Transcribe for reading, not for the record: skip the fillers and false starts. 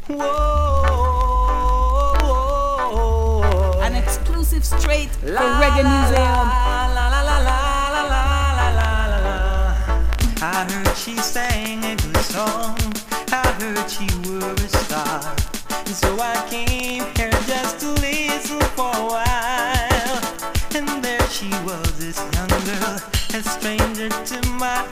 Whoa. An exclusive straight for Reggae Museum. I heard she sang a good song. I heard she were a star. And so I came here just to listen for a while. And there she was, this young girl, a stranger to my